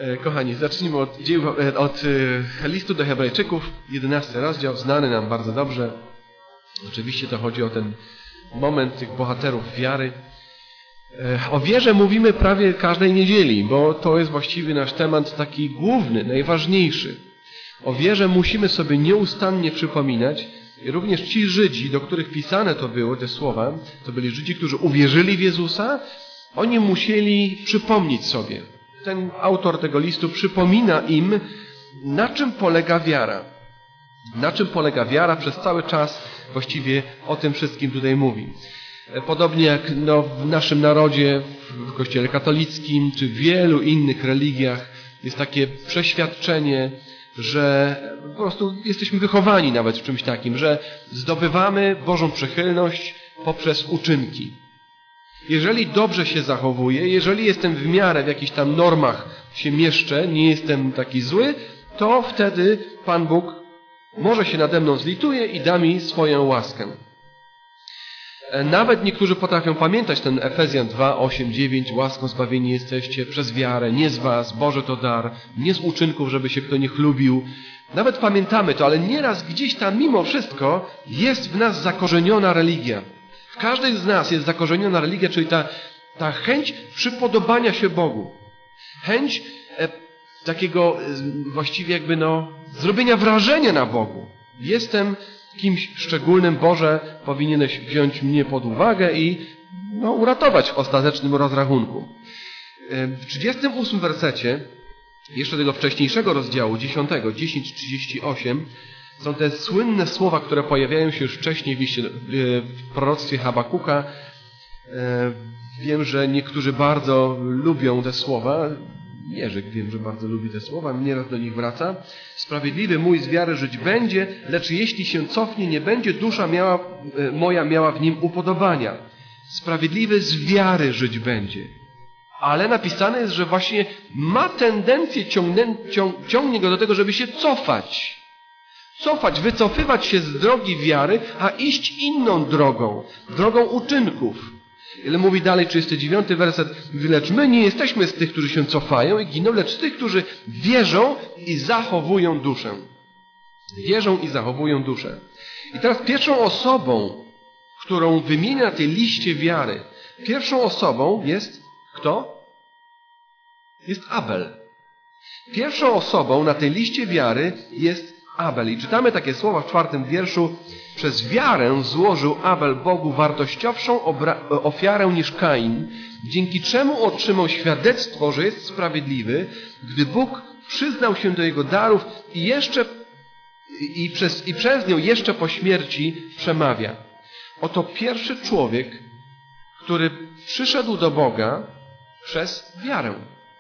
Kochani, zacznijmy od listu do Hebrajczyków, 11 rozdział, znany nam bardzo dobrze. Oczywiście to chodzi o ten moment tych bohaterów wiary. O wierze mówimy prawie każdej niedzieli, bo to jest właściwie nasz temat taki główny, najważniejszy. O wierze musimy sobie nieustannie przypominać. I również ci Żydzi, do których pisane to było, te słowa, to byli Żydzi, którzy uwierzyli w Jezusa, oni musieli przypomnieć sobie. Ten autor tego listu przypomina im, na czym polega wiara. Na czym polega wiara, przez cały czas właściwie o tym wszystkim tutaj mówi. Podobnie jak w naszym narodzie, w Kościele katolickim, czy w wielu innych religiach jest takie przeświadczenie, że po prostu jesteśmy wychowani nawet w czymś takim, że zdobywamy Bożą przychylność poprzez uczynki. Jeżeli dobrze się zachowuję, jeżeli jestem w miarę w jakichś tam normach się mieszczę, nie jestem taki zły, to wtedy Pan Bóg może się nade mną zlituje i da mi swoją łaskę. Nawet niektórzy potrafią pamiętać ten Efezjan 2, 8, 9, łaską zbawieni jesteście przez wiarę, nie z was, Boże to dar, nie z uczynków, żeby się kto nie chlubił. Nawet pamiętamy to, ale nieraz gdzieś tam mimo wszystko jest w nas zakorzeniona religia. W każdej z nas jest zakorzeniona religia, czyli ta chęć przypodobania się Bogu. Chęć takiego właściwie zrobienia wrażenia na Bogu. Jestem kimś szczególnym, Boże, powinieneś wziąć mnie pod uwagę i uratować w ostatecznym rozrachunku. W 38 wersecie, jeszcze tego wcześniejszego rozdziału, 10:38, są te słynne słowa, które pojawiają się już wcześniej w proroctwie Habakuka. Wiem, że niektórzy bardzo lubią te słowa. Jerzyk wiem, że bardzo lubi te słowa, nieraz do nich wraca. Sprawiedliwy mój z wiary żyć będzie, lecz jeśli się cofnie, nie będzie dusza moja miała w nim upodobania. Sprawiedliwy z wiary żyć będzie. Ale napisane jest, że właśnie ma tendencję, ciągnie go do tego, żeby się cofać. Wycofywać się z drogi wiary, a iść inną drogą uczynków. Ale mówi dalej 39 werset, lecz my nie jesteśmy z tych, którzy się cofają i giną, lecz z tych, którzy wierzą i zachowują duszę. Wierzą i zachowują duszę. I teraz pierwszą osobą, którą wymienia na tej liście wiary, pierwszą osobą jest kto? Jest Abel. Pierwszą osobą na tej liście wiary jest Abel. I czytamy takie słowa w 4 wierszu. Przez wiarę złożył Abel Bogu wartościowszą ofiarę niż Kain, dzięki czemu otrzymał świadectwo, że jest sprawiedliwy, gdy Bóg przyznał się do jego darów i przez nią jeszcze po śmierci przemawia. Oto pierwszy człowiek, który przyszedł do Boga przez wiarę.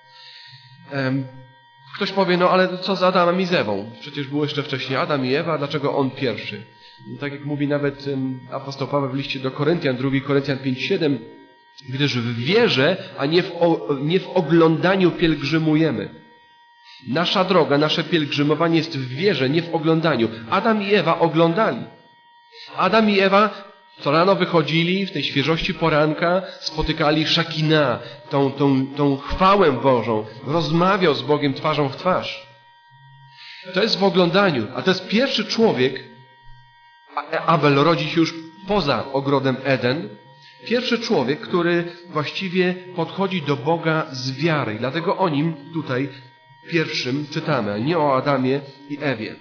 Ktoś powie, ale co z Adamem i z Ewą? Przecież było jeszcze wcześniej Adam i Ewa, dlaczego on pierwszy? Tak jak mówi nawet apostoł Paweł w liście do Koryntian, 2 Koryntian 5:7, gdyż w wierze, a nie w oglądaniu pielgrzymujemy. Nasza droga, nasze pielgrzymowanie jest w wierze, nie w oglądaniu. Adam i Ewa oglądali. Adam i Ewa co rano wychodzili w tej świeżości poranka, spotykali Szakina, tą chwałę Bożą, rozmawiał z Bogiem twarzą w twarz. To jest w oglądaniu, a to jest pierwszy człowiek, Abel rodzi się już poza ogrodem Eden, pierwszy człowiek, który właściwie podchodzi do Boga z wiary. Dlatego o nim tutaj pierwszym czytamy, a nie o Adamie i Ewie.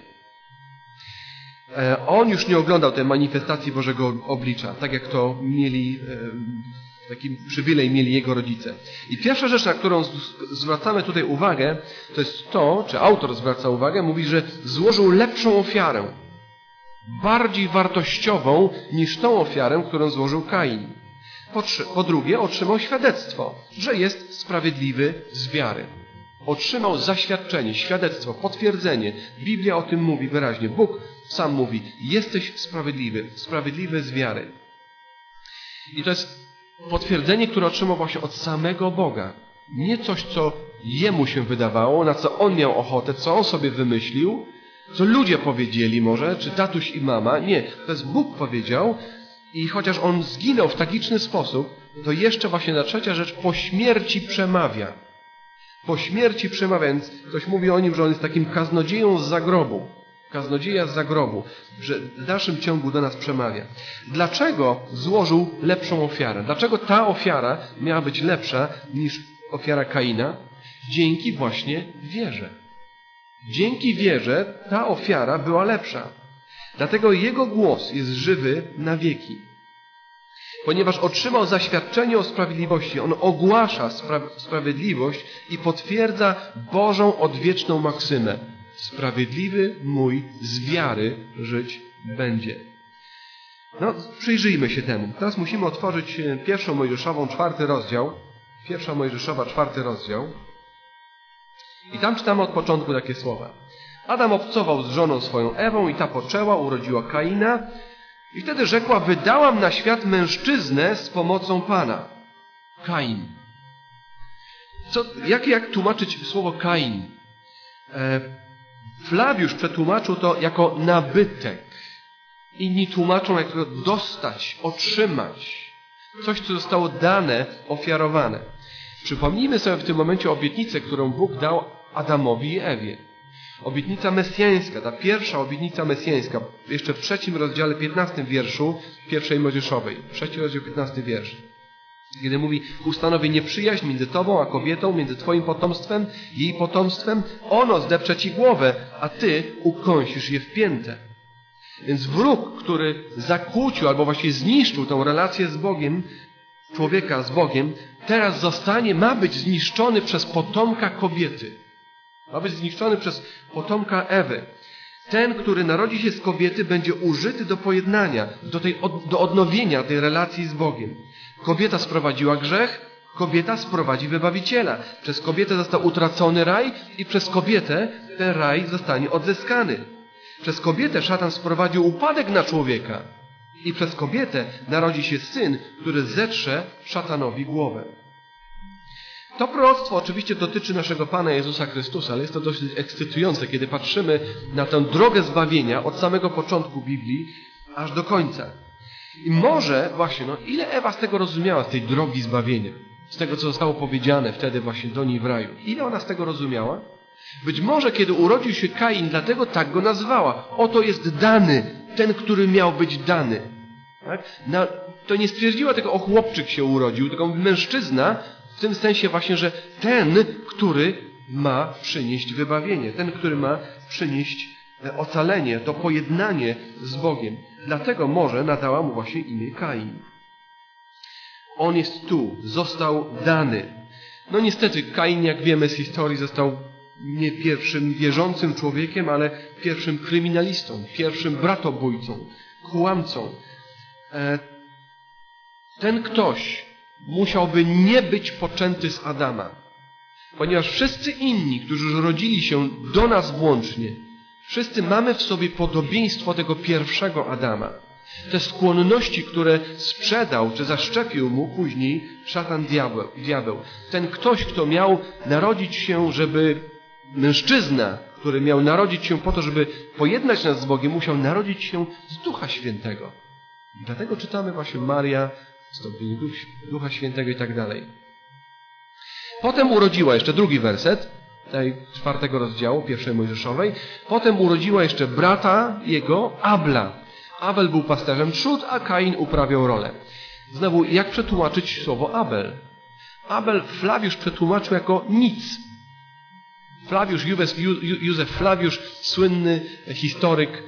On już nie oglądał tej manifestacji Bożego oblicza, tak jak to mieli, taki przywilej mieli jego rodzice. I pierwsza rzecz, na którą zwracamy tutaj uwagę, to jest to, czy autor zwraca uwagę, mówi, że złożył lepszą ofiarę, bardziej wartościową niż tą ofiarę, którą złożył Kain. Po drugie, otrzymał świadectwo, że jest sprawiedliwy z wiary. Otrzymał zaświadczenie, świadectwo, potwierdzenie. Biblia o tym mówi wyraźnie. Bóg sam mówi, jesteś sprawiedliwy z wiary. I to jest potwierdzenie, które otrzymał właśnie od samego Boga. Nie coś, co jemu się wydawało, na co on miał ochotę, co on sobie wymyślił, co ludzie powiedzieli może, czy tatuś i mama. Nie, to jest Bóg powiedział i chociaż on zginął w tragiczny sposób, to jeszcze właśnie ta trzecia rzecz po śmierci przemawia. Po śmierci przemawia, więc ktoś mówi o nim, że on jest takim kaznodzieją z zagrobu. Kaznodzieja z zagrobu, że w dalszym ciągu do nas przemawia. Dlaczego złożył lepszą ofiarę? Dlaczego ta ofiara miała być lepsza niż ofiara Kaina? Dzięki właśnie wierze. Dzięki wierze ta ofiara była lepsza. Dlatego jego głos jest żywy na wieki. Ponieważ otrzymał zaświadczenie o sprawiedliwości. On ogłasza sprawiedliwość i potwierdza Bożą odwieczną maksymę. Sprawiedliwy mój z wiary żyć będzie. No, przyjrzyjmy się temu. Teraz musimy otworzyć 1 Mojżeszową, 4 rozdział. 1 Mojżeszowa, 4 rozdział. I tam czytamy od początku takie słowa. Adam obcował z żoną swoją Ewą i ta poczęła, urodziła Kaina. I wtedy rzekła, wydałam na świat mężczyznę z pomocą Pana. Kain. Jak tłumaczyć słowo Kain? Flawiusz przetłumaczył to jako nabytek. Inni tłumaczą jako dostać, otrzymać. Coś, co zostało dane, ofiarowane. Przypomnijmy sobie w tym momencie obietnicę, którą Bóg dał Adamowi i Ewie. Obietnica mesjańska, ta pierwsza obietnica mesjańska, jeszcze w 3 rozdziale 15 wierszu 1 Mojżeszowej. 3 rozdział 15 wiersz. Kiedy mówi, ustanowię nieprzyjaźń między tobą a kobietą, między twoim potomstwem i jej potomstwem, ono zdepcze ci głowę, a ty ukąsisz je w piętę. Więc wróg, który zakłócił albo właściwie zniszczył tą relację z Bogiem, człowieka z Bogiem, teraz ma być zniszczony przez potomka kobiety. Ma być zniszczony przez potomka Ewy. Ten, który narodzi się z kobiety, będzie użyty do pojednania, do odnowienia tej relacji z Bogiem. Kobieta sprowadziła grzech, kobieta sprowadzi wybawiciela. Przez kobietę został utracony raj i przez kobietę ten raj zostanie odzyskany. Przez kobietę szatan sprowadził upadek na człowieka. I przez kobietę narodzi się syn, który zetrze szatanowi głowę. To proroctwo oczywiście dotyczy naszego Pana Jezusa Chrystusa, ale jest to dość ekscytujące, kiedy patrzymy na tę drogę zbawienia od samego początku Biblii aż do końca. I może właśnie, ile Ewa z tego rozumiała, z tej drogi zbawienia, z tego, co zostało powiedziane wtedy właśnie do niej w raju. Ile ona z tego rozumiała? Być może, kiedy urodził się Kain, dlatego tak go nazwała. Oto jest dany, ten, który miał być dany. Tak? To nie stwierdziła tylko, o chłopczyk się urodził, tylko mężczyzna, w tym sensie właśnie, że ten, który ma przynieść wybawienie, ten, który ma przynieść ocalenie, to pojednanie z Bogiem. Dlatego może nadała mu właśnie imię Kain. On jest tu, został dany. No niestety Kain, jak wiemy z historii, został nie pierwszym wierzącym człowiekiem, ale pierwszym kryminalistą, pierwszym bratobójcą, kłamcą. Ten ktoś musiałby nie być poczęty z Adama, ponieważ wszyscy inni, którzy już rodzili się do nas włącznie, wszyscy mamy w sobie podobieństwo tego pierwszego Adama. Te skłonności, które sprzedał czy zaszczepił mu później szatan diabeł. Ten ktoś, kto miał narodzić się, mężczyzna, który miał narodzić się po to, żeby pojednać nas z Bogiem, musiał narodzić się z Ducha Świętego. I dlatego czytamy właśnie Maria, wstąpienie Ducha Świętego i tak dalej. Potem urodziła jeszcze drugi werset, tej 4 rozdziału, 1 Mojżeszowej. Potem urodziła jeszcze brata jego, Abla. Abel był pasterzem trzód, a Kain uprawiał rolę. Znowu, jak przetłumaczyć słowo Abel? Abel Flawiusz przetłumaczył jako nic. Józef Flawiusz, słynny historyk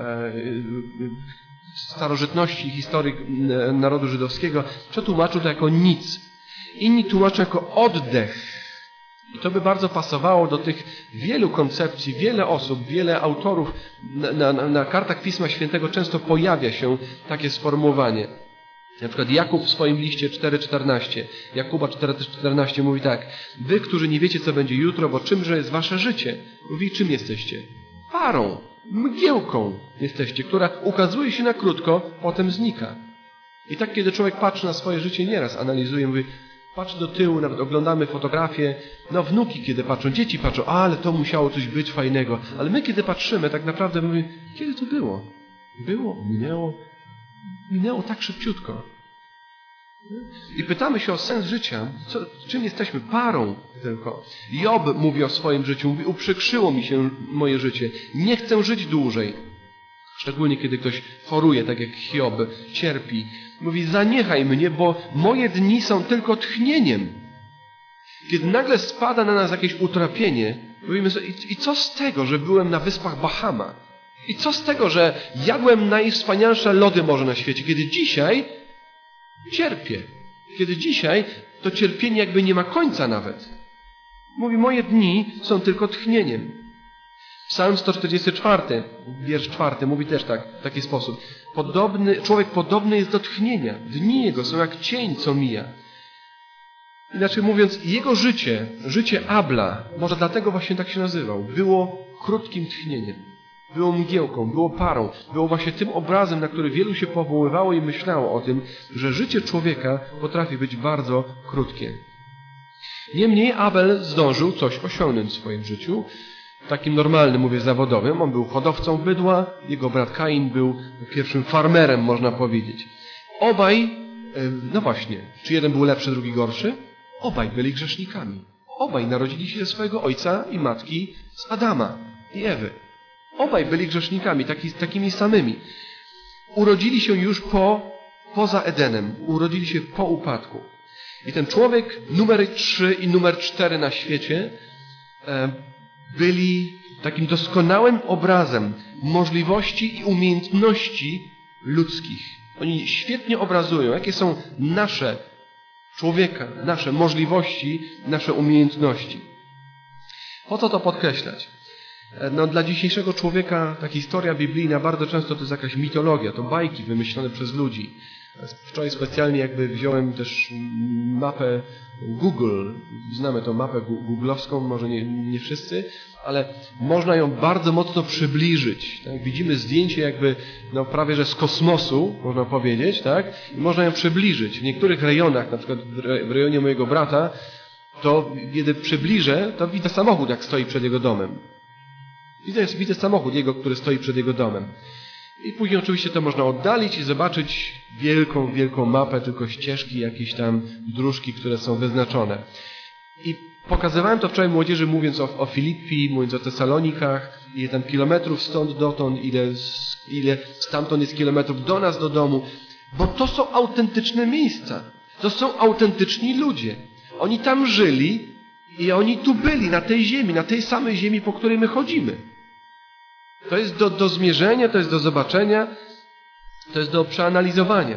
starożytności, historyk narodu żydowskiego, przetłumaczył to jako nic. Inni tłumaczą jako oddech. I to by bardzo pasowało do tych wielu koncepcji, wiele osób, wiele autorów na kartach Pisma Świętego często pojawia się takie sformułowanie. Na przykład Jakub w swoim liście 4,14. Jakuba 4,14 mówi tak. Wy, którzy nie wiecie, co będzie jutro, bo czymże jest wasze życie? Mówi, czym jesteście? Parą, mgiełką jesteście, która ukazuje się na krótko, potem znika. I tak, kiedy człowiek patrzy na swoje życie, nieraz analizuje, mówi, patrzy do tyłu, nawet oglądamy fotografie, wnuki kiedy patrzą, dzieci patrzą, ale to musiało coś być fajnego. Ale my, kiedy patrzymy, tak naprawdę mówimy, kiedy to było? Minęło tak szybciutko. I pytamy się o sens życia. Czym jesteśmy? Parą tylko. Job mówi o swoim życiu. Mówi, uprzykrzyło mi się moje życie. Nie chcę żyć dłużej. Szczególnie kiedy ktoś choruje, tak jak Hiob, cierpi. Mówi, zaniechaj mnie, bo moje dni są tylko tchnieniem. Kiedy nagle spada na nas jakieś utrapienie, mówimy sobie, i co z tego, że byłem na wyspach Bahama? I co z tego, że jadłem najwspanialsze lody może na świecie, kiedy dzisiaj cierpię. Kiedy dzisiaj to cierpienie jakby nie ma końca nawet. Mówi, moje dni są tylko tchnieniem. Psalm 144, wiersz 4, mówi też tak, w taki sposób. Człowiek podobny jest do tchnienia. Dni jego są jak cień, co mija. Inaczej mówiąc, jego życie Abla, może dlatego właśnie tak się nazywał, było krótkim tchnieniem. Było mgiełką, było parą, było właśnie tym obrazem, na który wielu się powoływało i myślało o tym, że życie człowieka potrafi być bardzo krótkie. Niemniej Abel zdążył coś osiągnąć w swoim życiu, takim normalnym, mówię, zawodowym. On był hodowcą bydła, jego brat Kain był pierwszym farmerem, można powiedzieć. Obaj, no właśnie, czy jeden był lepszy, drugi gorszy? Obaj byli grzesznikami. Obaj narodzili się ze swojego ojca i matki z Adama i Ewy. Obaj byli grzesznikami, takimi samymi. Urodzili się już poza Edenem. Urodzili się po upadku. I ten człowiek numer 3 i numer 4 na świecie byli takim doskonałym obrazem możliwości i umiejętności ludzkich. Oni świetnie obrazują, jakie są nasze człowieka, nasze możliwości, nasze umiejętności. Po co to podkreślać? No, dla dzisiejszego człowieka ta historia biblijna bardzo często to jest jakaś mitologia, to bajki wymyślone przez ludzi. Wczoraj specjalnie jakby wziąłem też mapę Google. Znamy tą mapę googlowską, może nie wszyscy, ale można ją bardzo mocno przybliżyć. Tak? Widzimy zdjęcie jakby no, prawie że z kosmosu, można powiedzieć, tak? I można ją przybliżyć. W niektórych rejonach, na przykład w rejonie mojego brata, to kiedy przybliżę, to widzę samochód, jak stoi przed jego domem. Widzę samochód jego, który stoi przed jego domem. I później oczywiście to można oddalić i zobaczyć wielką mapę, tylko ścieżki, jakieś tam dróżki, które są wyznaczone. I pokazywałem to wczoraj młodzieży, mówiąc o Filippii, mówiąc o Tesalonikach, ile tam kilometrów stąd dotąd, ile stamtąd jest kilometrów do nas, do domu. Bo to są autentyczne miejsca. To są autentyczni ludzie. Oni tam żyli i oni tu byli, na tej ziemi, na tej samej ziemi, po której my chodzimy. To jest do zmierzenia, to jest do zobaczenia, to jest do przeanalizowania.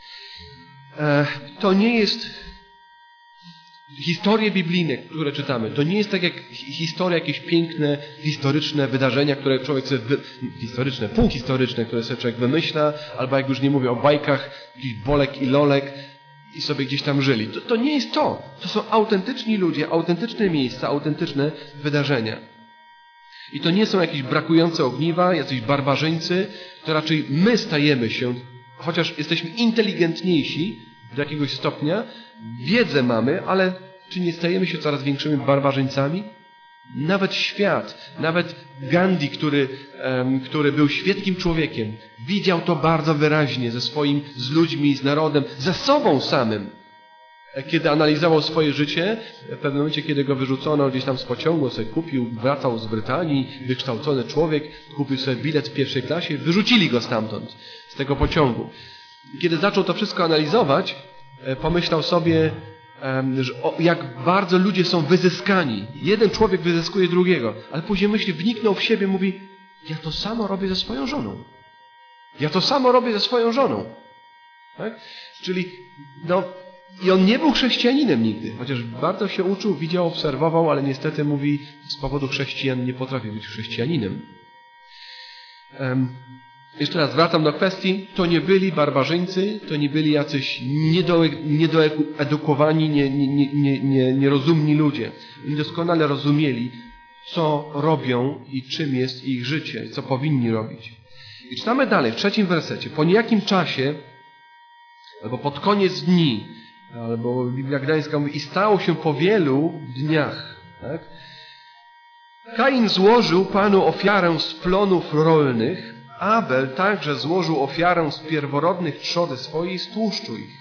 To nie jest historie biblijne, które czytamy. To nie jest tak jak historia, jakieś piękne, historyczne wydarzenia, które człowiek sobie półhistoryczne, które sobie człowiek wymyśla, albo jak już nie mówię o bajkach, jakichś Bolek i Lolek i sobie gdzieś tam żyli. To nie jest to. To są autentyczni ludzie, autentyczne miejsca, autentyczne wydarzenia. I to nie są jakieś brakujące ogniwa, jacyś barbarzyńcy, to raczej my stajemy się, chociaż jesteśmy inteligentniejsi do jakiegoś stopnia, wiedzę mamy, ale czy nie stajemy się coraz większymi barbarzyńcami? Nawet świat, nawet Gandhi, który był świetnym człowiekiem, widział to bardzo wyraźnie z ludźmi, z narodem, ze sobą samym. Kiedy analizował swoje życie, w pewnym momencie, kiedy go wyrzucono gdzieś tam z pociągu, sobie kupił, wracał z Brytanii, wykształcony człowiek, kupił sobie bilet w pierwszej klasie, wyrzucili go stamtąd, z tego pociągu. Kiedy zaczął to wszystko analizować, pomyślał sobie, jak bardzo ludzie są wyzyskani. Jeden człowiek wyzyskuje drugiego, ale później wniknął w siebie, mówi, ja to samo robię ze swoją żoną. Ja to samo robię ze swoją żoną. Tak? Czyli, i on nie był chrześcijaninem nigdy, chociaż bardzo się uczył, widział, obserwował, ale niestety mówi, z powodu chrześcijan nie potrafi być chrześcijaninem. Jeszcze raz wracam do kwestii, to nie byli barbarzyńcy, to nie byli jacyś niedoedukowani, nierozumni ludzie. Oni doskonale rozumieli, co robią i czym jest ich życie, co powinni robić. I czytamy dalej, w 3 wersecie. Po niejakim czasie, albo pod koniec dni, albo Biblia Gdańska mówi, i stało się po wielu dniach. Tak? Kain złożył Panu ofiarę z plonów rolnych, Abel także złożył ofiarę z pierworodnych trzody swojej z tłuszczu ich.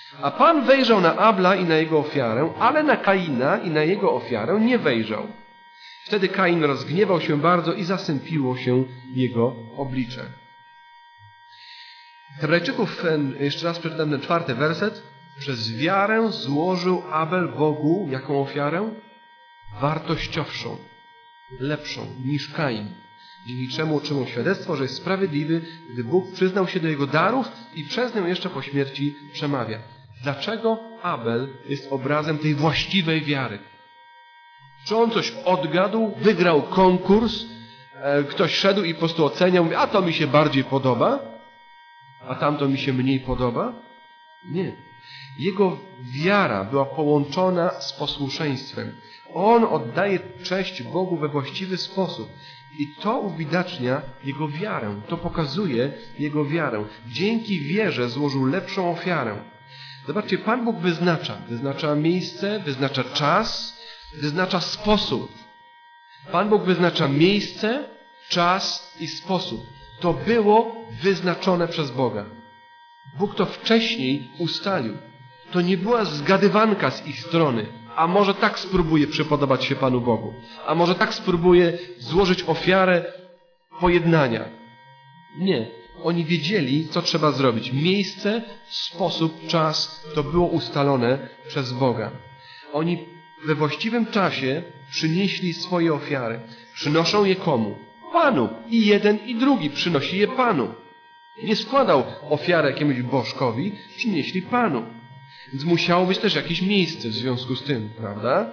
A Pan wejrzał na Abla i na jego ofiarę, ale na Kaina i na jego ofiarę nie wejrzał. Wtedy Kain rozgniewał się bardzo i zasępiło się jego oblicze. Hebrajczyków, jeszcze raz przeczytam ten 4 werset. Przez wiarę złożył Abel Bogu jaką ofiarę? Wartościowszą, lepszą niż Kain. Dzięki czemu otrzymał świadectwo, że jest sprawiedliwy, gdy Bóg przyznał się do jego darów i przez nią jeszcze po śmierci przemawia. Dlaczego Abel jest obrazem tej właściwej wiary? Czy on coś odgadł, wygrał konkurs, ktoś szedł i po prostu oceniał, mówi, a to mi się bardziej podoba, a tamto mi się mniej podoba? Nie. Jego wiara była połączona z posłuszeństwem. On oddaje cześć Bogu we właściwy sposób. I to uwidacznia jego wiarę. To pokazuje jego wiarę. Dzięki wierze złożył lepszą ofiarę. Zobaczcie, Pan Bóg wyznacza miejsce, wyznacza czas, wyznacza sposób. Pan Bóg wyznacza miejsce, czas i sposób. To było wyznaczone przez Boga. Bóg to wcześniej ustalił. To nie była zgadywanka z ich strony. A może tak spróbuje przypodobać się Panu Bogu. A może tak spróbuje złożyć ofiarę pojednania. Nie. Oni wiedzieli, co trzeba zrobić. Miejsce, sposób, czas to było ustalone przez Boga. Oni we właściwym czasie przynieśli swoje ofiary. Przynoszą je komu? Panu. I jeden, i drugi przynosi je Panu. Nie składał ofiarę jakiemuś bożkowi, przynieśli Panu. Więc musiało być też jakieś miejsce w związku z tym, prawda?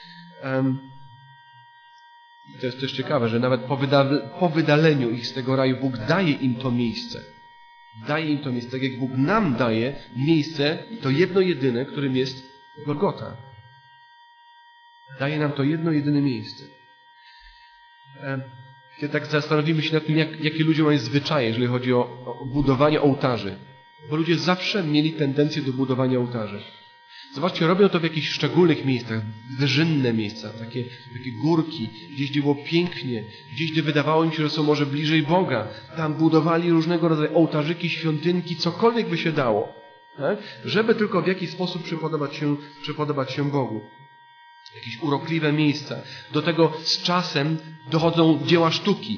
I to jest też ciekawe, że nawet po wydaleniu ich z tego raju Bóg daje im to miejsce. Daje im to miejsce, tak jak Bóg nam daje miejsce, to jedno jedyne, którym jest Golgota. Daje nam to jedno jedyne miejsce. Kiedy tak zastanowimy się nad tym, jakie ludzie mają zwyczaje, jeżeli chodzi o budowanie ołtarzy. Bo ludzie zawsze mieli tendencję do budowania ołtarzy. Zobaczcie, robią to w jakichś szczególnych miejscach, wyżynne miejsca, takie górki, gdzieś, gdzie było pięknie, gdzieś, gdzie wydawało im się, że są może bliżej Boga. Tam budowali różnego rodzaju ołtarzyki, świątynki, cokolwiek by się dało, tak? Żeby tylko w jakiś sposób przypodobać się Bogu. Jakieś urokliwe miejsca. Do tego z czasem dochodzą dzieła sztuki.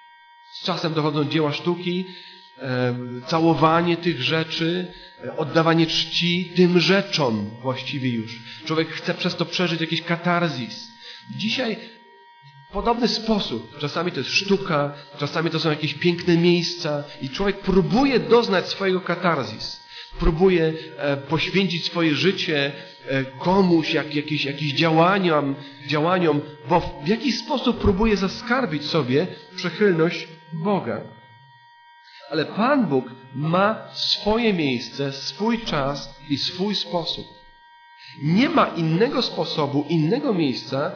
Całowanie tych rzeczy, oddawanie czci tym rzeczom właściwie już. Człowiek chce przez to przeżyć jakiś katarzis. Dzisiaj w podobny sposób. Czasami to jest sztuka, czasami to są jakieś piękne miejsca i człowiek próbuje doznać swojego katarzis. Próbuje poświęcić swoje życie komuś, jakimś działaniom, bo w jakiś sposób próbuje zaskarbić sobie przychylność Boga. Ale Pan Bóg ma swoje miejsce, swój czas i swój sposób. Nie ma innego sposobu, innego miejsca,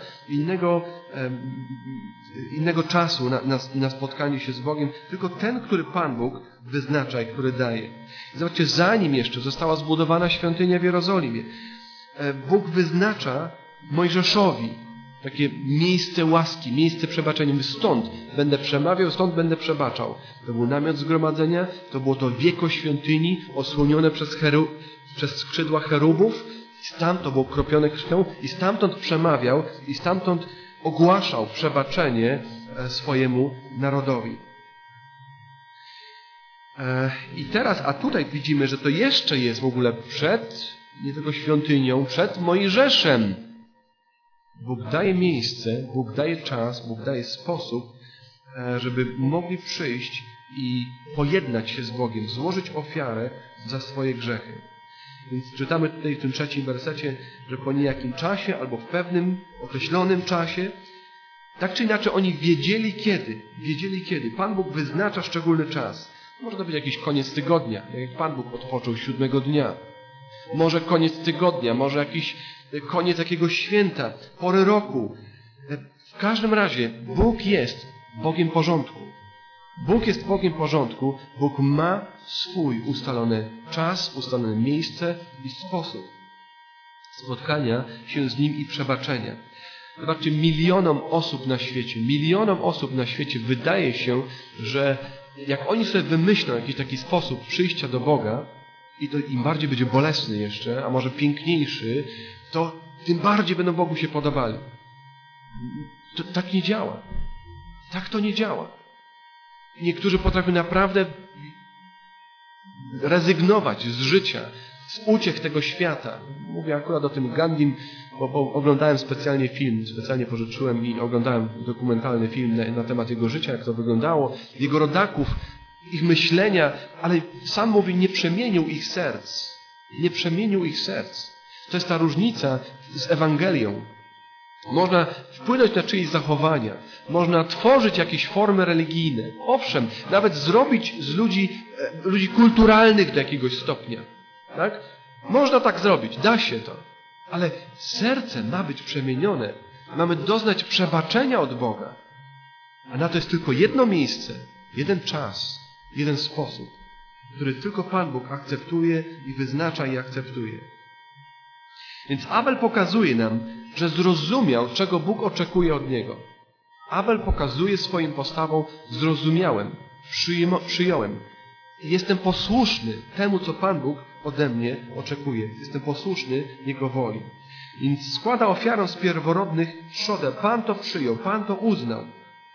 innego czasu na spotkanie się z Bogiem, tylko ten, który Pan Bóg wyznacza i który daje. Zobaczcie, zanim jeszcze została zbudowana świątynia w Jerozolimie, Bóg wyznacza Mojżeszowi takie miejsce łaski, miejsce przebaczenia. Mówi, stąd będę przemawiał, stąd będę przebaczał. To był namiot zgromadzenia, to było to wieko świątyni osłonione przez skrzydła cherubów. Tam to było kropione krwią i stamtąd przemawiał i stamtąd ogłaszał przebaczenie swojemu narodowi. I teraz, a tutaj widzimy, że to jeszcze jest w ogóle przed, nie tylko świątynią, przed Mojżeszem. Bóg daje miejsce, Bóg daje czas, Bóg daje sposób, żeby mogli przyjść i pojednać się z Bogiem, złożyć ofiarę za swoje grzechy. Więc czytamy tutaj w tym 3 wersecie, że po niejakim czasie albo w pewnym określonym czasie, tak czy inaczej oni wiedzieli kiedy. Pan Bóg wyznacza szczególny czas. Może to być jakiś koniec tygodnia, jak Pan Bóg odpoczął 7 dnia. Może koniec tygodnia, może jakiś koniec jakiegoś święta, pory roku. W każdym razie Bóg jest Bogiem porządku. Bóg jest Bogiem porządku. Bóg ma swój ustalony czas, ustalone miejsce i sposób spotkania się z Nim i przebaczenia. Zobaczcie, milionom osób na świecie wydaje się, że jak oni sobie wymyślą jakiś taki sposób przyjścia do Boga i to im bardziej będzie bolesny jeszcze, a może piękniejszy, to tym bardziej będą Bogu się podobali. To tak nie działa. Tak to nie działa. Niektórzy potrafią naprawdę rezygnować z życia, z uciech tego świata. Mówię akurat o tym Gandim, bo oglądałem specjalnie pożyczyłem i oglądałem dokumentalny film na temat jego życia, jak to wyglądało, jego rodaków, ich myślenia, ale sam mówi, nie przemienił ich serc. Nie przemienił ich serc. To jest ta różnica z Ewangelią. Można wpłynąć na czyjeś zachowania. Można tworzyć jakieś formy religijne. Owszem, nawet zrobić z ludzi kulturalnych do jakiegoś stopnia. Tak? Można tak zrobić. Da się to. Ale serce ma być przemienione. Mamy doznać przebaczenia od Boga. A na to jest tylko jedno miejsce, jeden czas, jeden sposób, który tylko Pan Bóg akceptuje i wyznacza i akceptuje. Więc Abel pokazuje nam, że zrozumiał, czego Bóg oczekuje od niego. Abel pokazuje swoim postawą, zrozumiałem, przyjąłem. Jestem posłuszny temu, co Pan Bóg ode mnie oczekuje. Jestem posłuszny Jego woli. Więc składa ofiarę z pierworodnych trzodę. Pan to przyjął, Pan to uznał.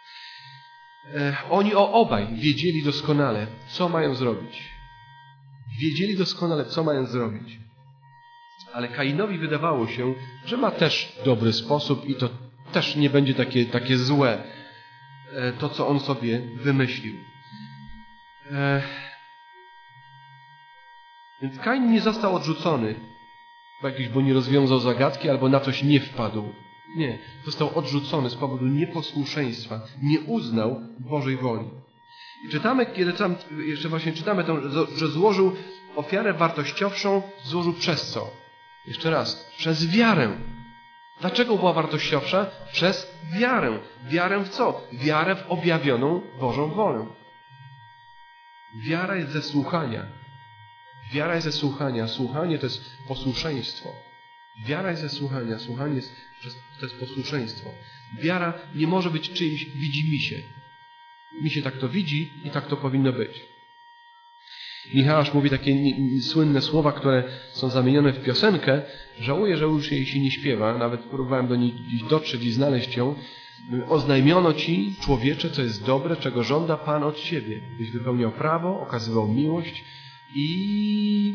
Oni obaj wiedzieli doskonale, co mają zrobić. Wiedzieli doskonale, co mają zrobić. Ale Kainowi wydawało się, że ma też dobry sposób i to też nie będzie takie złe, to co on sobie wymyślił. Więc Kain nie został odrzucony, bo nie rozwiązał zagadki albo na coś nie wpadł. Nie, został odrzucony z powodu nieposłuszeństwa. Nie uznał Bożej woli. I czytamy, czytamy to, że złożył ofiarę wartościowszą, złożył przez co? Jeszcze raz, przez wiarę. Dlaczego była wartościowsza? Przez wiarę. Wiarę w co? Wiarę w objawioną Bożą wolę. Wiara jest ze słuchania. Wiara jest ze słuchania. Słuchanie to jest posłuszeństwo. Wiara jest ze słuchania. Słuchanie to jest posłuszeństwo. Wiara nie może być czyimś widzimisię. Mi się tak to widzi i tak to powinno być. Michał mówi takie słynne słowa, które są zamienione w piosenkę. Żałuję, że już jej się nie śpiewa. Nawet próbowałem do niej gdzieś dotrzeć i znaleźć ją. Oznajmiono Ci, człowiecze, co jest dobre, czego żąda Pan od Ciebie. Byś wypełniał prawo, okazywał miłość i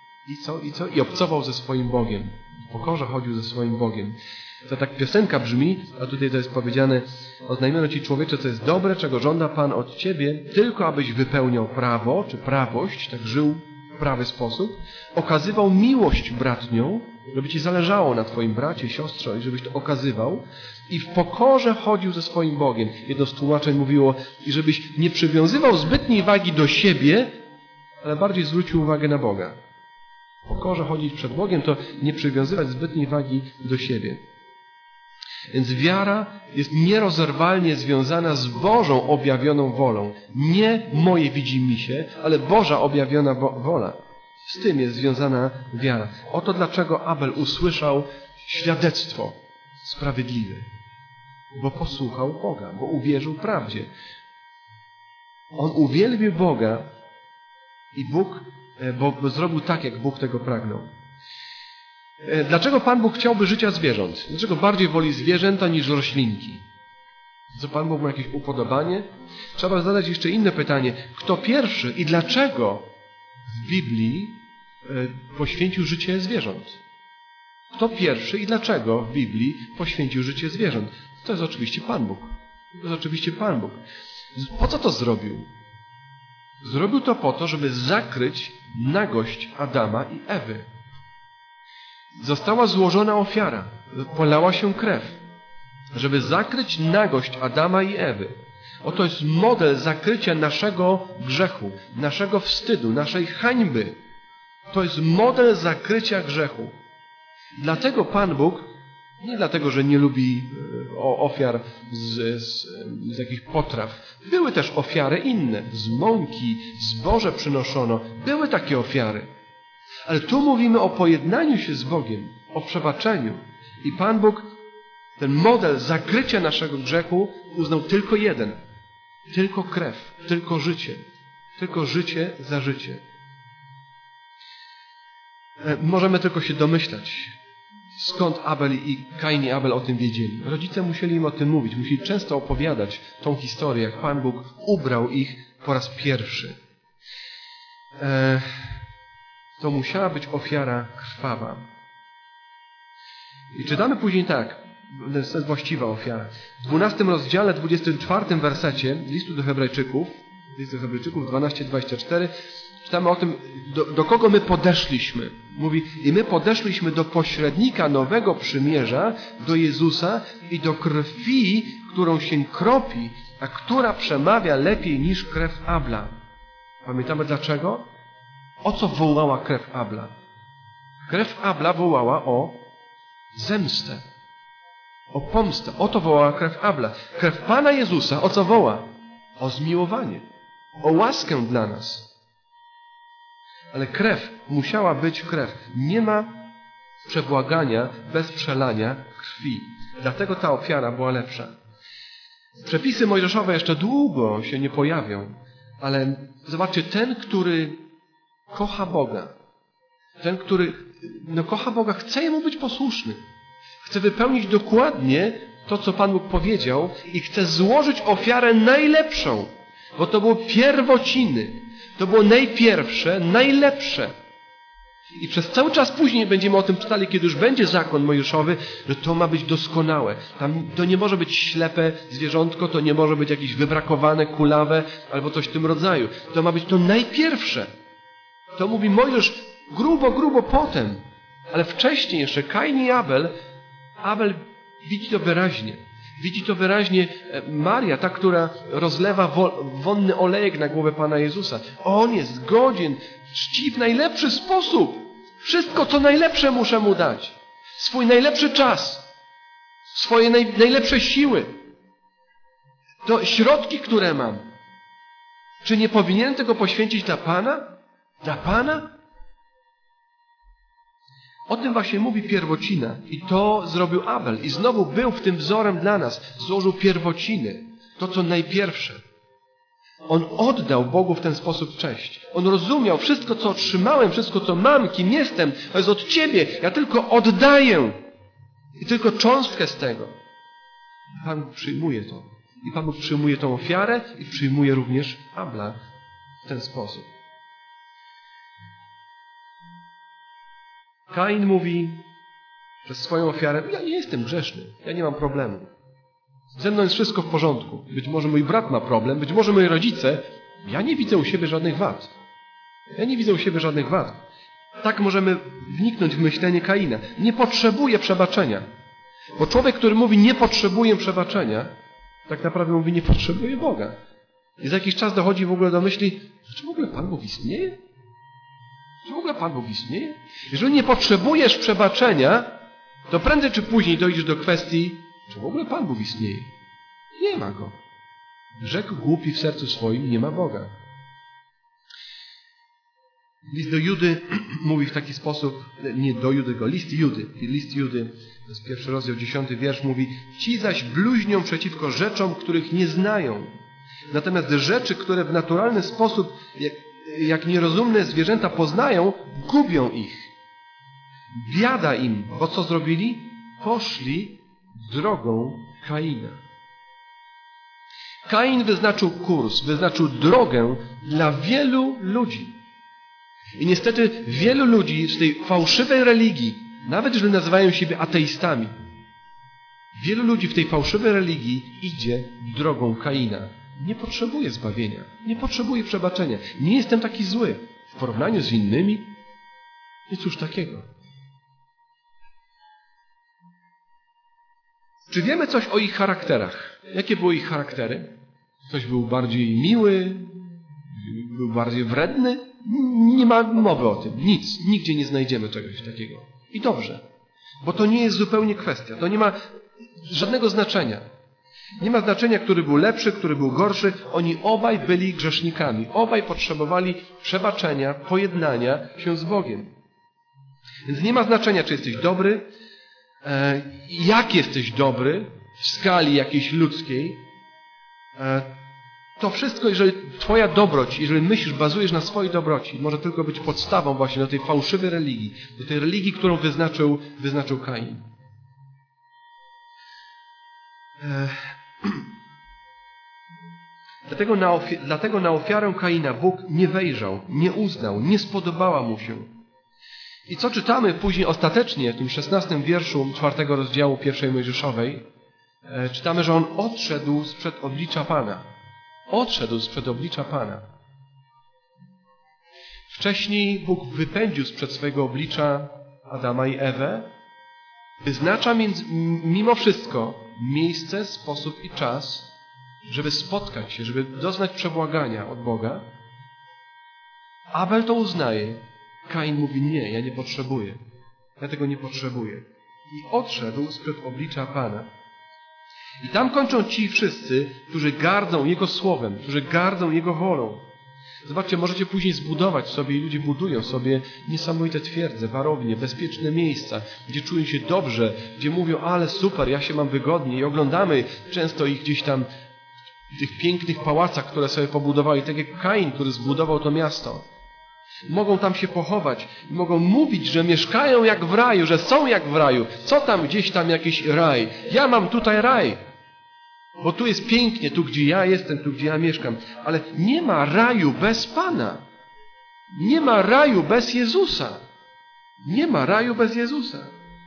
obcował ze swoim Bogiem. W pokorze chodził ze swoim Bogiem. To tak piosenka brzmi, a tutaj to jest powiedziane: oznajmiono Ci, człowiecze, co jest dobre, czego żąda Pan od Ciebie, tylko abyś wypełniał prawo, czy prawość, tak żył w prawy sposób, okazywał miłość bratnią, żeby Ci zależało na Twoim bracie, siostrze, i żebyś to okazywał, i w pokorze chodził ze swoim Bogiem. Jedno z tłumaczeń mówiło, i żebyś nie przywiązywał zbytniej wagi do siebie, ale bardziej zwrócił uwagę na Boga. W pokorze chodzić przed Bogiem to nie przywiązywać zbytniej wagi do siebie. Więc wiara jest nierozerwalnie związana z Bożą objawioną wolą. Nie moje widzimisię, ale Boża objawiona wola. Z tym jest związana wiara. Oto dlaczego Abel usłyszał świadectwo sprawiedliwe. Bo posłuchał Boga, bo uwierzył prawdzie. On uwielbił Boga i Bóg, bo zrobił tak, jak Bóg tego pragnął. Dlaczego Pan Bóg chciałby życia zwierząt? Dlaczego bardziej woli zwierzęta niż roślinki? Co Pan Bóg ma jakieś upodobanie? Trzeba zadać jeszcze inne pytanie. Kto pierwszy i dlaczego w Biblii poświęcił życie zwierząt? Kto pierwszy i dlaczego w Biblii poświęcił życie zwierząt? To jest oczywiście Pan Bóg. To jest oczywiście Pan Bóg. Po co to zrobił? Zrobił to po to, żeby zakryć nagość Adama i Ewy. Została złożona ofiara, polała się krew, żeby zakryć nagość Adama i Ewy. Oto jest model zakrycia naszego grzechu, naszego wstydu, naszej hańby. To jest model zakrycia grzechu. Dlatego Pan Bóg, nie dlatego, że nie lubi ofiar z jakichś potraw. Były też ofiary inne, z mąki, zboże przynoszono. Były takie ofiary. Ale tu mówimy o pojednaniu się z Bogiem, o przebaczeniu. I Pan Bóg ten model zakrycia naszego grzechu uznał tylko jeden. Tylko krew, tylko życie. Tylko życie za życie. Możemy tylko się domyślać, skąd Abel i Kain i Abel o tym wiedzieli. Rodzice musieli im o tym mówić, musieli często opowiadać tą historię, jak Pan Bóg ubrał ich po raz pierwszy. To musiała być ofiara krwawa. I czytamy później tak, to jest właściwa ofiara. W 12 rozdziale, 24 wersecie listu do Hebrajczyków 12:24, czytamy o tym, do kogo my podeszliśmy. Mówi, i my podeszliśmy do pośrednika nowego przymierza, do Jezusa i do krwi, którą się kropi, a która przemawia lepiej niż krew Abla. Pamiętamy dlaczego? O co wołała krew Abla? Krew Abla wołała o zemstę, o pomstę. O to wołała krew Abla. Krew Pana Jezusa o co woła? O zmiłowanie, o łaskę dla nas. Ale krew musiała być krew. Nie ma przebłagania bez przelania krwi. Dlatego ta ofiara była lepsza. Przepisy mojżeszowe jeszcze długo się nie pojawią, ale zobaczcie, ten, który kocha Boga, ten, który kocha Boga, chce Jemu być posłuszny. Chce wypełnić dokładnie to, co Pan Bóg powiedział i chce złożyć ofiarę najlepszą, bo to było pierwociny. To było najpierwsze, najlepsze. I przez cały czas później będziemy o tym czytali, kiedy już będzie zakon mojżeszowy, że to ma być doskonałe. Tam to nie może być ślepe zwierzątko, to nie może być jakieś wybrakowane, kulawe albo coś w tym rodzaju. To ma być to najpierwsze. To mówi Mojżesz grubo potem. Ale wcześniej jeszcze Kain i Abel widzi to wyraźnie. Widzi to wyraźnie Maria, ta, która rozlewa wonny olejek na głowę Pana Jezusa. On jest godzien czci w najlepszy sposób. Wszystko, co najlepsze muszę Mu dać. Swój najlepszy czas. Swoje najlepsze siły. To środki, które mam. Czy nie powinienem tego poświęcić dla Pana? Dla Pana? O tym właśnie mówi pierwocina. I to zrobił Abel. I znowu był w tym wzorem dla nas. Złożył pierwociny. To, co najpierwsze. On oddał Bogu w ten sposób cześć. On rozumiał wszystko, co otrzymałem, wszystko, co mam, kim jestem. To jest od Ciebie. Ja tylko oddaję. I tylko cząstkę z tego. Pan Bóg przyjmuje to. I Pan Bóg przyjmuje tą ofiarę i przyjmuje również Abla w ten sposób. Kain mówi przez swoją ofiarę, ja nie jestem grzeszny, ja nie mam problemu. Ze mną jest wszystko w porządku. Być może mój brat ma problem, być może moi rodzice. Ja nie widzę u siebie żadnych wad. Ja nie widzę u siebie żadnych wad. Tak możemy wniknąć w myślenie Kaina. Nie potrzebuje przebaczenia. Bo człowiek, który mówi nie potrzebuję przebaczenia, tak naprawdę mówi nie potrzebuje Boga. I za jakiś czas dochodzi w ogóle do myśli, czy w ogóle Pan Bóg istnieje? Czy w ogóle Pan Bóg istnieje? Jeżeli nie potrzebujesz przebaczenia, to prędzej czy później dojdziesz do kwestii, czy w ogóle Pan Bóg istnieje. Nie ma Go. Rzekł głupi w sercu swoim, nie ma Boga. List do Judy mówi w taki sposób, nie do Judy, tylko list Judy. List Judy, to jest 1 rozdział, 10 wiersz, mówi: ci zaś bluźnią przeciwko rzeczom, których nie znają. Natomiast rzeczy, które w naturalny sposób, jak nierozumne zwierzęta poznają, gubią ich. Biada im, bo co zrobili? Poszli drogą Kaina. Kain wyznaczył kurs, wyznaczył drogę dla wielu ludzi. I niestety wielu ludzi z tej fałszywej religii, nawet jeżeli nazywają siebie ateistami, wielu ludzi w tej fałszywej religii idzie drogą Kaina. Nie potrzebuje zbawienia, nie potrzebuje przebaczenia. Nie jestem taki zły w porównaniu z innymi. I cóż takiego? Czy wiemy coś o ich charakterach? Jakie były ich charaktery? Ktoś był bardziej miły, był bardziej wredny? Nie ma mowy o tym. Nic. Nigdzie nie znajdziemy czegoś takiego. I dobrze. Bo to nie jest zupełnie kwestia. To nie ma żadnego znaczenia. Nie ma znaczenia, który był lepszy, który był gorszy. Oni obaj byli grzesznikami. Obaj potrzebowali przebaczenia, pojednania się z Bogiem. Więc nie ma znaczenia, czy jesteś dobry, jak jesteś dobry w skali jakiejś ludzkiej. To wszystko, jeżeli twoja dobroć, jeżeli myślisz, bazujesz na swojej dobroci, może tylko być podstawą właśnie do tej fałszywej religii, do tej religii, którą wyznaczył Kain. Dlatego na ofiarę Kaina Bóg nie wejrzał, nie uznał, nie spodobała mu się. I co czytamy później ostatecznie, w tym 16 wierszu 4 rozdziału 1 Mojżeszowej, czytamy, że on odszedł sprzed oblicza Pana. Odszedł sprzed oblicza Pana. Wcześniej Bóg wypędził sprzed swojego oblicza Adama i Ewę. Wyznacza mimo wszystko miejsce, sposób i czas, żeby spotkać się, żeby doznać przebłagania od Boga. Abel to uznaje. Kain mówi, nie, ja nie potrzebuję. Ja tego nie potrzebuję. I odszedł sprzed oblicza Pana. I tam kończą ci wszyscy, którzy gardzą Jego słowem, którzy gardzą Jego wolą. Zobaczcie, możecie później zbudować sobie, i ludzie budują sobie niesamowite twierdze, warownie, bezpieczne miejsca, gdzie czują się dobrze, gdzie mówią, ale super, ja się mam wygodnie i oglądamy często ich gdzieś tam w tych pięknych pałacach, które sobie pobudowali, tak jak Kain, który zbudował to miasto. Mogą tam się pochować i mogą mówić, że mieszkają jak w raju, że są jak w raju. Co tam gdzieś tam jakiś raj? Ja mam tutaj raj. Bo tu jest pięknie, tu gdzie ja jestem, tu gdzie ja mieszkam. Ale nie ma raju bez Pana. Nie ma raju bez Jezusa. Nie ma raju bez Jezusa.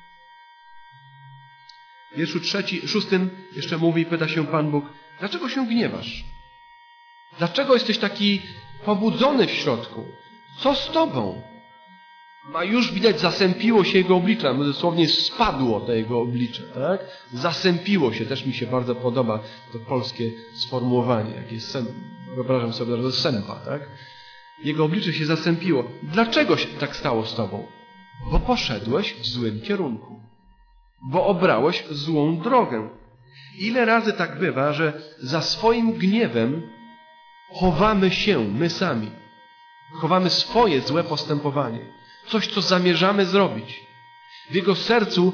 W wierszu 6 jeszcze mówi, pyta się Pan Bóg, dlaczego się gniewasz? Dlaczego jesteś taki pobudzony w środku? Co z Tobą? A już widać, zasępiło się jego oblicze, dosłownie spadło to jego oblicze, tak? Zasępiło się, też mi się bardzo podoba to polskie sformułowanie, jak jest wyobrażam sobie, że to sępa, tak? Jego oblicze się zasępiło. Dlaczego się tak stało z Tobą? Bo poszedłeś w złym kierunku. Bo obrałeś złą drogę. Ile razy tak bywa, że za swoim gniewem chowamy się my sami. Chowamy swoje złe postępowanie. Coś, co zamierzamy zrobić. W jego sercu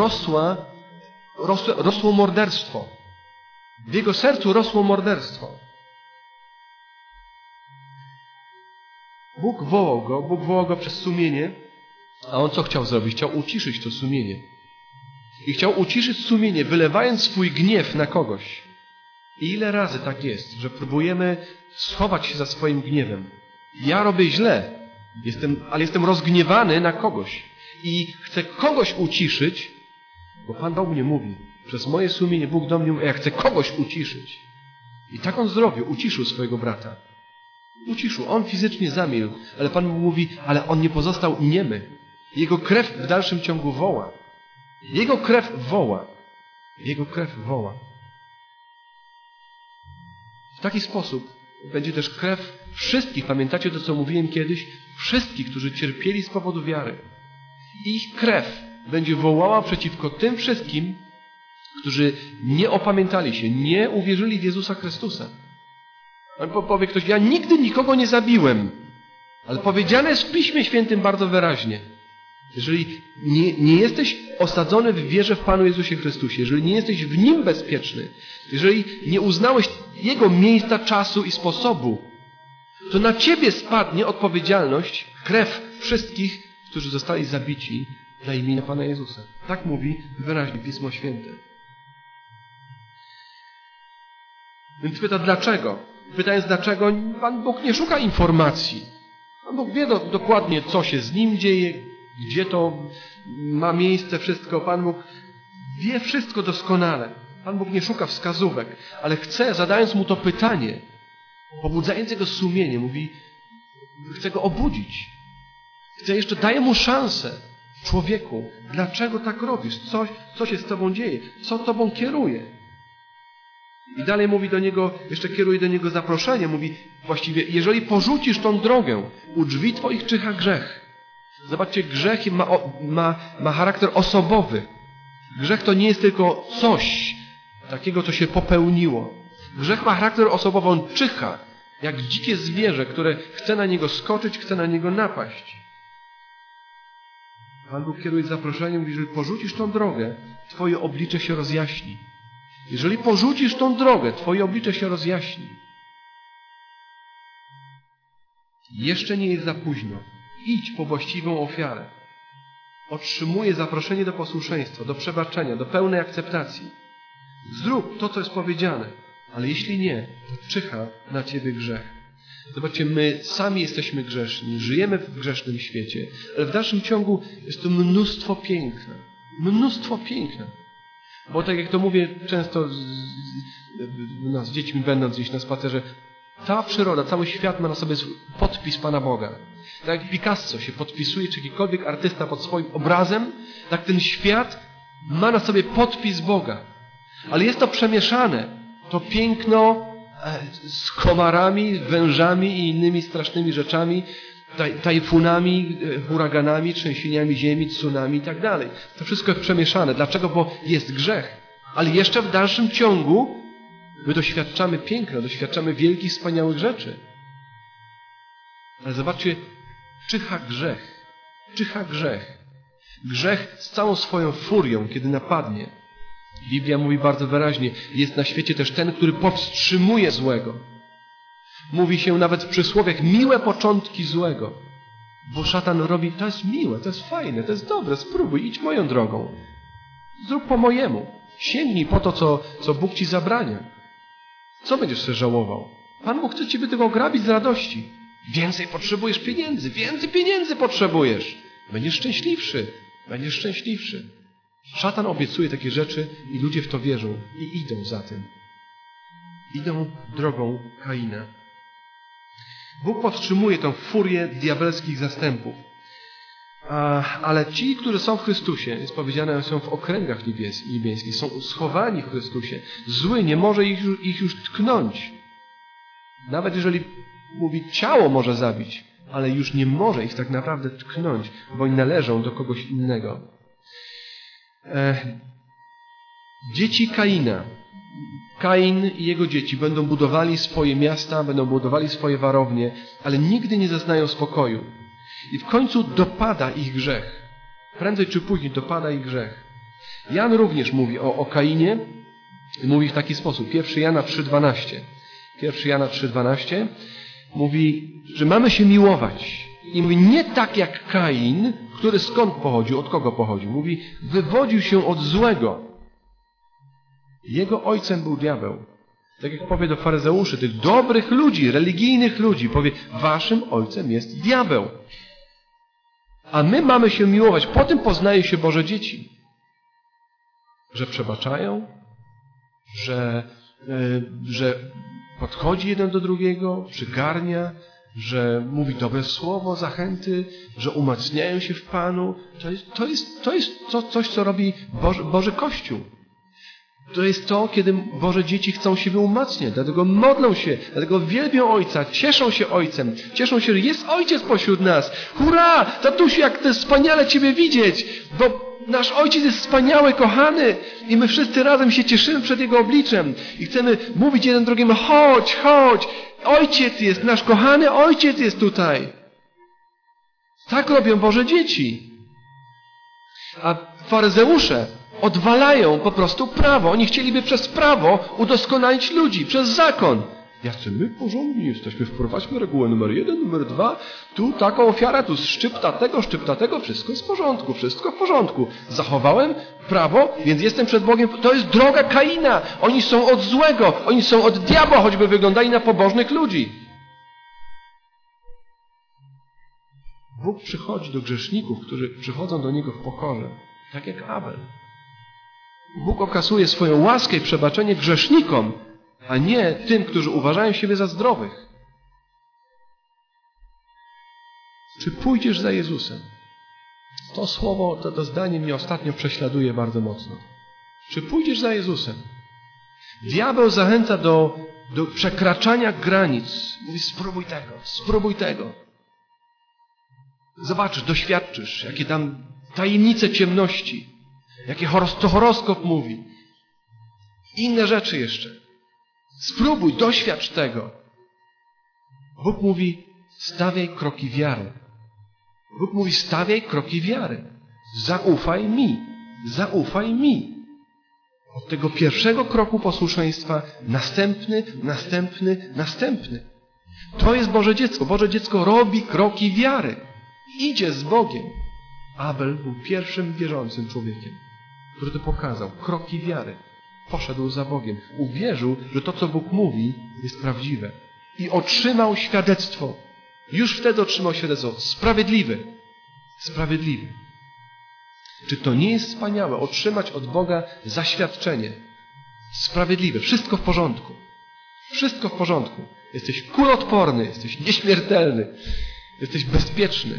rosło morderstwo. W jego sercu rosło morderstwo. Bóg wołał go przez sumienie, a on co chciał zrobić? Chciał uciszyć to sumienie. I chciał uciszyć sumienie, wylewając swój gniew na kogoś. I ile razy tak jest, że próbujemy schować się za swoim gniewem. Ja robię źle, ale jestem rozgniewany na kogoś. I chcę kogoś uciszyć, bo Pan do mnie mówi, przez moje sumienie Bóg do mnie mówi, ja chcę kogoś uciszyć. I tak on zrobił, uciszył swojego brata. Uciszył, on fizycznie zamilkł, ale Pan mówi, ale on nie pozostał niemy. Jego krew w dalszym ciągu woła. Jego krew woła. Jego krew woła. W taki sposób będzie też krew wszystkich, pamiętacie to, co mówiłem kiedyś? Wszystkich, którzy cierpieli z powodu wiary. Ich krew będzie wołała przeciwko tym wszystkim, którzy nie opamiętali się, nie uwierzyli w Jezusa Chrystusa. Powie ktoś, ja nigdy nikogo nie zabiłem. Ale powiedziane jest w Piśmie Świętym bardzo wyraźnie. Jeżeli nie jesteś osadzony w wierze w Panu Jezusie Chrystusie, jeżeli nie jesteś w Nim bezpieczny, jeżeli nie uznałeś Jego miejsca, czasu i sposobu, to na Ciebie spadnie odpowiedzialność, krew wszystkich, którzy zostali zabici dla imienia Pana Jezusa. Tak mówi wyraźnie Pismo Święte. Więc pyta, dlaczego? Pytając dlaczego, Pan Bóg nie szuka informacji. Pan Bóg wie dokładnie, co się z nim dzieje, gdzie to ma miejsce, wszystko. Pan Bóg wie wszystko doskonale. Pan Bóg nie szuka wskazówek, ale chce, zadając mu to pytanie, pobudzając jego sumienie, mówi, chce go obudzić. Chce jeszcze, daje mu szansę. Człowieku, dlaczego tak robisz? Co się z tobą dzieje? Co tobą kieruje? I dalej mówi do niego, jeszcze kieruje do niego zaproszenie, mówi właściwie, jeżeli porzucisz tą drogę, u drzwi twoich czyha grzech. Zobaczcie, grzech ma charakter osobowy. Grzech to nie jest tylko coś takiego, co się popełniło. Grzech ma charakter osobowy, on czyha, jak dzikie zwierzę, które chce na niego skoczyć, chce na niego napaść. Pan Bóg kieruje zaproszeniem, mówi, jeżeli porzucisz tą drogę, twoje oblicze się rozjaśni. Jeżeli porzucisz tą drogę, twoje oblicze się rozjaśni. Jeszcze nie jest za późno. Idź po właściwą ofiarę. Otrzymuję zaproszenie do posłuszeństwa, do przebaczenia, do pełnej akceptacji. Zrób to, co jest powiedziane. Ale jeśli nie, to czyha na ciebie grzech. Zobaczcie, my sami jesteśmy grzeszni, żyjemy w grzesznym świecie, ale w dalszym ciągu jest to mnóstwo piękna. Mnóstwo piękna. Bo tak jak to mówię często z dziećmi będąc gdzieś na spacerze, cała przyroda, cały świat ma na sobie podpis Pana Boga. Tak jak Picasso się podpisuje, czy jakikolwiek artysta pod swoim obrazem, tak ten świat ma na sobie podpis Boga. Ale jest to przemieszane. To piękno z komarami, wężami i innymi strasznymi rzeczami, tajfunami, huraganami, trzęsieniami ziemi, tsunami i tak dalej. To wszystko jest przemieszane. Dlaczego? Bo jest grzech. Ale jeszcze w dalszym ciągu my doświadczamy piękna, doświadczamy wielkich, wspaniałych rzeczy. Ale zobaczcie, czyha grzech. Czyha grzech. Grzech z całą swoją furią, kiedy napadnie. Biblia mówi bardzo wyraźnie, jest na świecie też ten, który powstrzymuje złego. Mówi się nawet w przysłowiach, miłe początki złego. Bo szatan robi, to jest miłe, to jest fajne, to jest dobre, spróbuj, idź moją drogą. Zrób po mojemu. Sięgnij po to, co Bóg ci zabrania. Co będziesz sobie żałował? Pan Bóg chce ciebie tylko grabić z radości. Więcej potrzebujesz pieniędzy, więcej pieniędzy potrzebujesz. Będziesz szczęśliwszy, będziesz szczęśliwszy. Szatan obiecuje takie rzeczy i ludzie w to wierzą i idą za tym. Idą drogą Kaina. Bóg powstrzymuje tę furię diabelskich zastępów. Ale ci, którzy są w Chrystusie, jest powiedziane, są w okręgach niebieskich, są schowani w Chrystusie. Zły nie może ich już tknąć. Nawet jeżeli mówi, ciało może zabić, ale już nie może ich tak naprawdę tknąć, bo oni należą do kogoś innego. Dzieci Kaina. Kain i jego dzieci będą budowali swoje miasta, będą budowali swoje warownie, ale nigdy nie zaznają spokoju. I w końcu dopada ich grzech. Prędzej czy później dopada ich grzech. Jan również mówi o Kainie i mówi w taki sposób. 1 Jana 3,12. 1 Jana 3,12 mówi, że mamy się miłować. I mówi, nie tak jak Kain, który skąd pochodził, od kogo pochodził. Mówi, wywodził się od złego. Jego ojcem był diabeł. Tak jak powie do faryzeuszy, tych dobrych ludzi, religijnych ludzi, powie, waszym ojcem jest diabeł. A my mamy się miłować. Po tym poznaje się Boże dzieci. Że przebaczają, że podchodzi jeden do drugiego, przygarnia, że mówi dobre słowo, zachęty, że umacniają się w Panu. To jest coś, co robi Boży Kościół. To jest to, kiedy Boże dzieci chcą się umacniać, dlatego modlą się, dlatego wielbią Ojca, cieszą się Ojcem, cieszą się, że jest Ojciec pośród nas. Hurra! Tatusiu, jak to jest wspaniale Ciebie widzieć, bo nasz Ojciec jest wspaniały, kochany i my wszyscy razem się cieszymy przed Jego obliczem i chcemy mówić jeden drugiemu, chodź, chodź, Ojciec jest, nasz kochany Ojciec jest tutaj. Tak robią Boże dzieci. A faryzeusze odwalają po prostu prawo. Oni chcieliby przez prawo udoskonalić ludzi, przez zakon. Jacy my porządni jesteśmy, wprowadźmy regułę numer 1, numer 2, tu taką ofiarę, tu szczypta tego, wszystko jest w porządku, wszystko w porządku. Zachowałem prawo, więc jestem przed Bogiem. To jest droga Kaina. Oni są od złego, oni są od diabła, choćby wyglądali na pobożnych ludzi. Bóg przychodzi do grzeszników, którzy przychodzą do Niego w pokorze, tak jak Abel. Bóg okazuje swoją łaskę i przebaczenie grzesznikom, a nie tym, którzy uważają siebie za zdrowych. Czy pójdziesz za Jezusem? To słowo, to zdanie mnie ostatnio prześladuje bardzo mocno. Czy pójdziesz za Jezusem? Diabeł zachęca do przekraczania granic. Mówi, spróbuj tego. Zobaczysz, doświadczysz, jakie tam tajemnice ciemności, jakie to horoskop mówi. Inne rzeczy jeszcze. Spróbuj, doświadcz tego. Bóg mówi, stawiaj kroki wiary. Bóg mówi, stawiaj kroki wiary. Zaufaj mi. Od tego pierwszego kroku posłuszeństwa następny. To jest Boże dziecko. Boże dziecko robi kroki wiary. Idzie z Bogiem. Abel był pierwszym wierzącym człowiekiem, który to pokazał. Kroki wiary. Poszedł za Bogiem. Uwierzył, że to, co Bóg mówi, jest prawdziwe. I otrzymał świadectwo. Już wtedy otrzymał świadectwo. Sprawiedliwy. Sprawiedliwy. Czy to nie jest wspaniałe? Otrzymać od Boga zaświadczenie. Sprawiedliwe. Wszystko w porządku. Wszystko w porządku. Jesteś kuloodporny. Jesteś nieśmiertelny. Jesteś bezpieczny.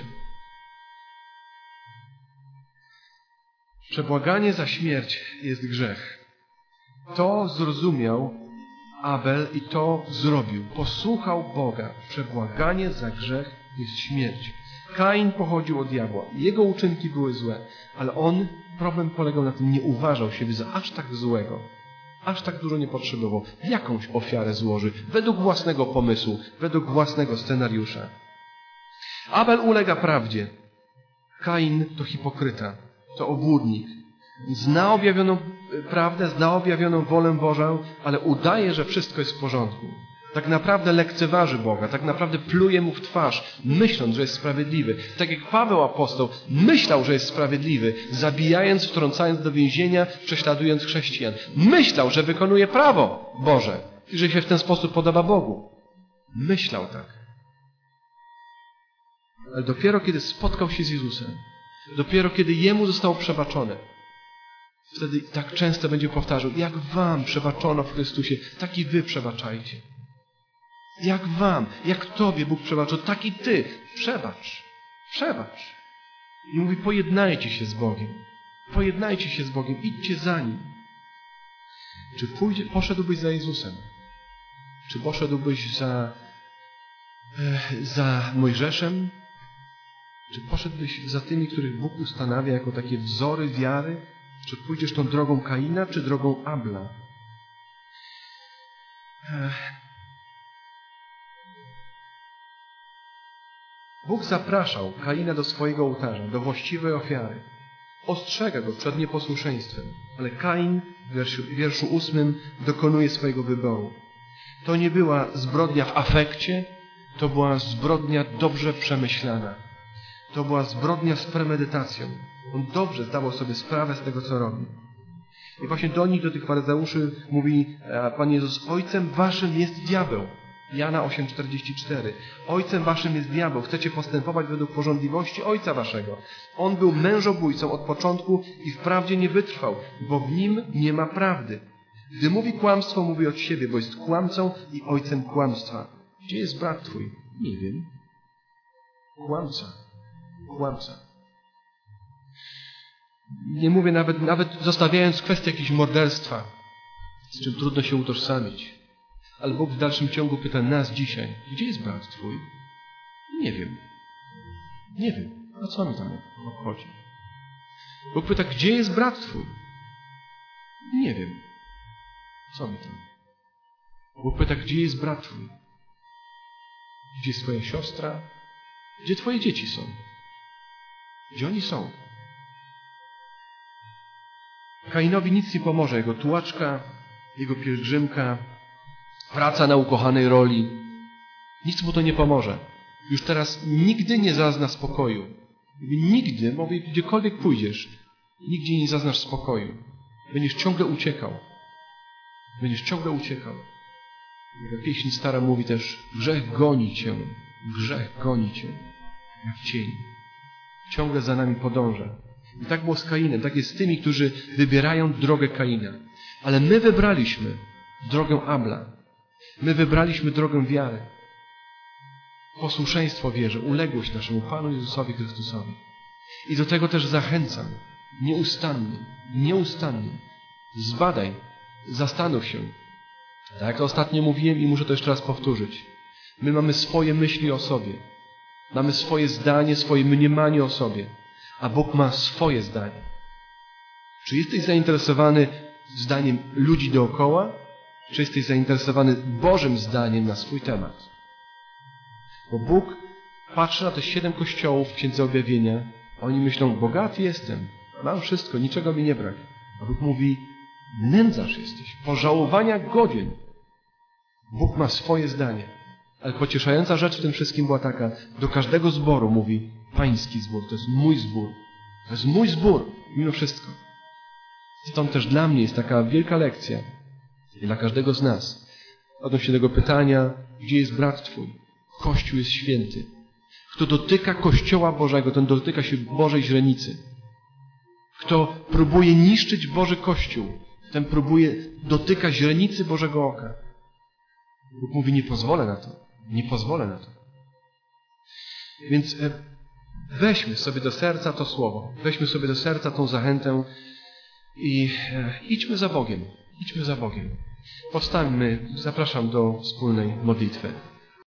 Przebłaganie za śmierć jest grzech. To zrozumiał Abel i to zrobił. Posłuchał Boga. Przebłaganie za grzech jest śmierć. Kain pochodził od diabła. Jego uczynki były złe, ale problem polegał na tym, nie uważał siebie za aż tak złego. Aż tak dużo nie potrzebował. Jakąś ofiarę złoży, według własnego pomysłu, według własnego scenariusza. Abel ulega prawdzie. Kain to hipokryta, to obłudnik. Zna objawioną prawdę, zna objawioną wolę Bożą, ale udaje, że wszystko jest w porządku. Tak naprawdę lekceważy Boga, tak naprawdę pluje Mu w twarz, myśląc, że jest sprawiedliwy. Tak jak Paweł apostoł myślał, że jest sprawiedliwy, zabijając, wtrącając do więzienia, prześladując chrześcijan. Myślał, że wykonuje prawo Boże i że się w ten sposób podoba Bogu. Myślał tak. Ale dopiero kiedy spotkał się z Jezusem, dopiero kiedy Jemu zostało przebaczone, wtedy tak często będzie powtarzał, jak wam przebaczono w Chrystusie, tak i wy przebaczajcie. Jak wam, jak tobie Bóg przebaczył, tak i ty. Przebacz. Przebacz. I mówi, pojednajcie się z Bogiem. Pojednajcie się z Bogiem. Idźcie za Nim. Czy poszedłbyś za Jezusem? Czy poszedłbyś za Mojżeszem? Czy poszedłbyś za tymi, których Bóg ustanawia jako takie wzory wiary? Czy pójdziesz tą drogą Kaina, czy drogą Abla? Bóg zapraszał Kaina do swojego ołtarza, do właściwej ofiary. Ostrzega go przed nieposłuszeństwem, ale Kain w wierszu 8 dokonuje swojego wyboru. To nie była zbrodnia w afekcie, to była zbrodnia dobrze przemyślana. To była zbrodnia z premedytacją. On dobrze zdawał sobie sprawę z tego, co robi. I właśnie do nich, do tych faryzeuszy mówi Pan Jezus, ojcem waszym jest diabeł. Jana 8,44. Ojcem waszym jest diabeł. Chcecie postępować według porządliwości ojca waszego. On był mężobójcą od początku i wprawdzie nie wytrwał, bo w nim nie ma prawdy. Gdy mówi kłamstwo, mówi od siebie, bo jest kłamcą i ojcem kłamstwa. Gdzie jest brat twój? Nie wiem. Kłamca. Kłamca. Nie mówię nawet zostawiając kwestię jakiegoś morderstwa, z czym trudno się utożsamić. Ale Bóg w dalszym ciągu pyta nas dzisiaj, gdzie jest brat twój? Nie wiem. Nie wiem. A co mi tam obchodzi? Bóg pyta, gdzie jest brat twój? Nie wiem. Co mi tam? Bóg pyta, gdzie jest brat twój? Gdzie jest twoja siostra? Gdzie twoje dzieci są? Gdzie oni są? Kainowi nic nie pomoże. Jego tułaczka, jego pielgrzymka, praca na ukochanej roli. Nic mu to nie pomoże. Już teraz nigdy nie zazna spokoju. Nigdy, mówię, gdziekolwiek pójdziesz, nigdzie nie zaznasz spokoju. Będziesz ciągle uciekał. Będziesz ciągle uciekał. Pieśń stara mówi też, grzech goni cię. Grzech goni cię. Jak cień. Ciągle za nami podąża. I tak było z Kainem. Tak jest z tymi, którzy wybierają drogę Kaina. Ale my wybraliśmy drogę Abla. My wybraliśmy drogę wiary. Posłuszeństwo wierze, uległość naszemu Panu Jezusowi Chrystusowi. I do tego też zachęcam. Nieustannie. Zbadaj, zastanów się. Tak jak ostatnio mówiłem i muszę to jeszcze raz powtórzyć. My mamy swoje myśli o sobie. Mamy swoje zdanie, swoje mniemanie o sobie. A Bóg ma swoje zdanie. Czy jesteś zainteresowany zdaniem ludzi dookoła? Czy jesteś zainteresowany Bożym zdaniem na swój temat? Bo Bóg patrzy na te 7 kościołów w Księdze Objawienia. Oni myślą, bogaty jestem, mam wszystko, niczego mi nie brak. A Bóg mówi, nędzarz jesteś, pożałowania godzien. Bóg ma swoje zdanie. Ale pocieszająca rzecz w tym wszystkim była taka, do każdego zboru mówi, pański zbór, to jest mój zbór. To jest mój zbór, mimo wszystko. Stąd też dla mnie jest taka wielka lekcja, i dla każdego z nas, odnośnie tego pytania, gdzie jest brat Twój? Kościół jest święty. Kto dotyka Kościoła Bożego, ten dotyka się Bożej źrenicy. Kto próbuje niszczyć Boży Kościół, ten dotyka źrenicy Bożego oka. Bóg mówi, nie pozwolę na to. Nie pozwolę na to. Więc weźmy sobie do serca to słowo. Weźmy sobie do serca tą zachętę i idźmy za Bogiem. Idźmy za Bogiem. Powstańmy, zapraszam do wspólnej modlitwy.